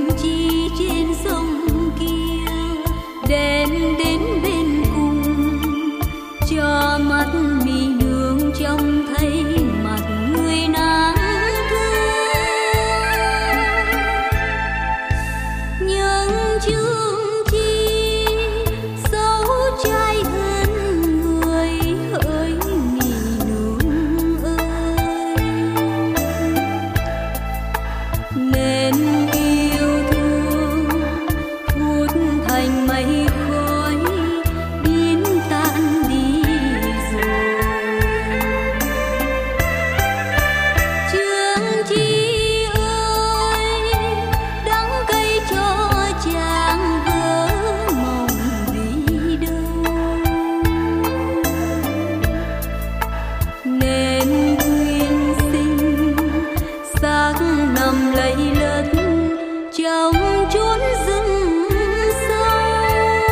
chi trên sông kia, đêm đến bên cùng cho mắt mi nương trông thấy mặt người nàng thương. Nhưng chương chi xấu trai hơn người hỡi mi nương ơi, nên yêu thương hút thành mây khói biến tan đi rồi. Chương chi ơi, đắng cay cho chàng vỡ mộng vì đâu, nên quyên sinh xác nằm lầy lất trong chốn rừng sâu.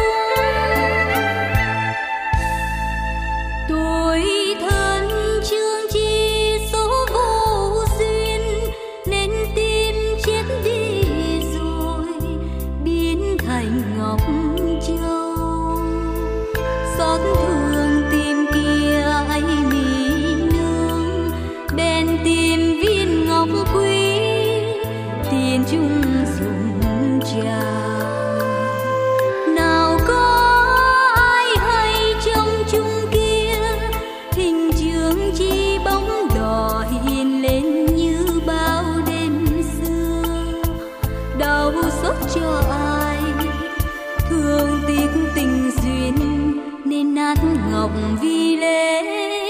Tuổi thân chương chi số vô duyên, nên tim chết đi rồi biến thành ngọc châu. Xót thương tim kia ấy mi nương, bèn tìm viên ngọc quý tiền chung dùng chào. Nào có ai hay trong chung kia, hình chương chi bóng đỏ hiện lên như bao đêm xưa. Đau xót cho ai, thương tiếc tình duyên, nên nát ngọc vì lệ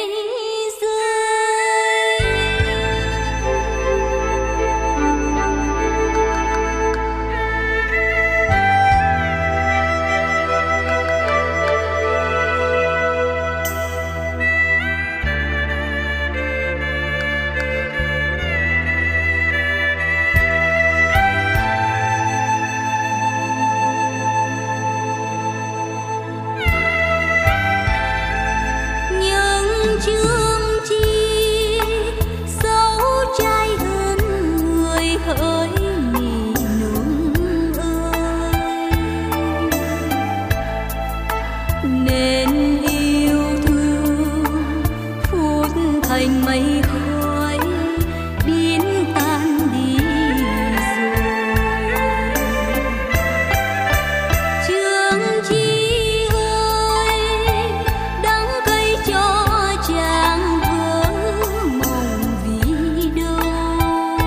chương chi xấu trai hơn người hỡi mi nương ơi, nên yêu thương phút thành mây khói biến tan đi rồi. Chương chi ơi, đắng cay cho chàng vỡ mộng vì đâu,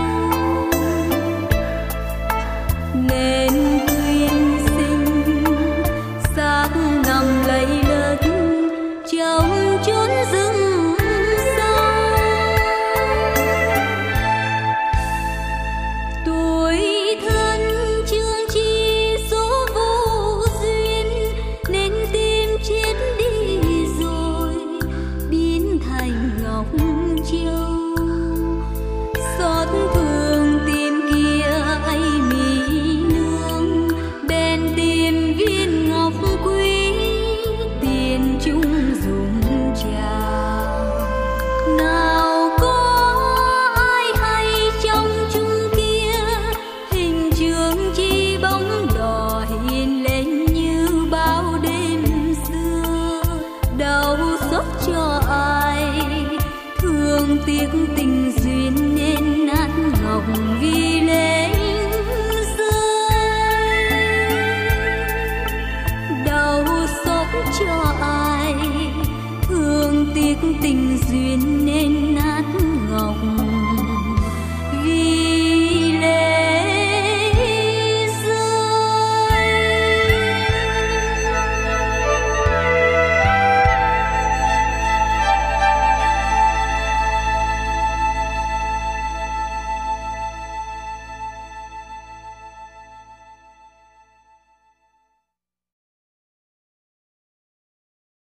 nên quyên sinh xác nằm lầy lất trong chốn rừng sâu. Tuổi thân chương chi số vô duyên, nên tim chết đi rồi biến thành ngọc châu. Xót thương tim kia ấy mi nương, bèn tìm viên ngọc quý tiền chung dùng chào. Nào có ai hay trong chung kia, hình chương chi bóng đỏ hiện lên như bao đêm xưa. Đau xót cho ai, thương tiếc tình duyên, nên nát ngọc vì lệ rơi. Đau xót cho ai, thương tiếc tình duyên, nên nát ngọc